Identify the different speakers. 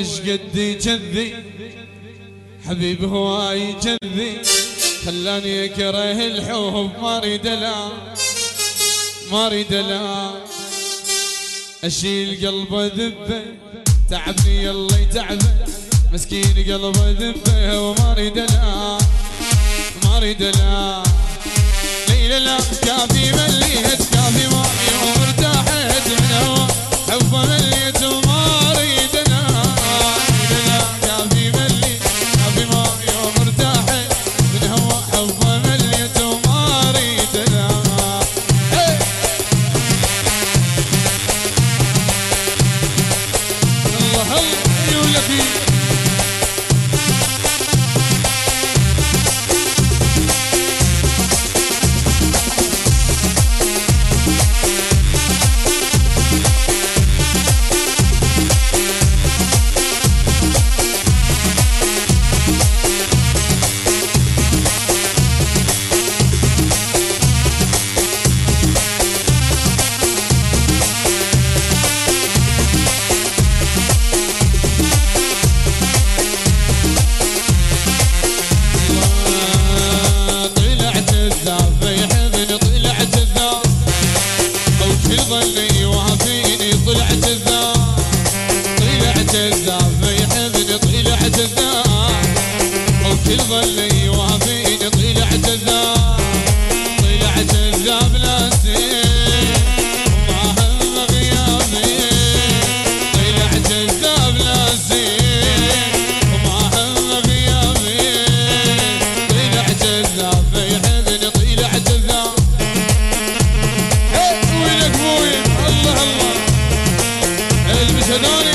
Speaker 1: ايش قد يجذي حبيب هواي يجذي خلاني اكره الحب ما اريد لا ما اريد لا اشيل قلبه ذبه تعبني يلا يتعبه مسكين قلبه ذبه وما اريد لا ما اريد لا ليلى لا كافي مليت كافي ما يوم ارتاحت من هوا حبه مليت وما اريد لا ليلى لا كافي مليت كافي ما يوم ارتاحت من هوا حبه مليت وما اريد لا الله الله يولك ظني يوافيني طلعت الذاب طلعت الذاب يحبني طلعت الذاب وكل ظني يوافيني طلعت الذاب طلعت الذاب لازين وما هم غيابي طلعت الذاب لازين وما هم غيابي طلعت الذاب يحبني طلعت الذاب الله الله المشهداني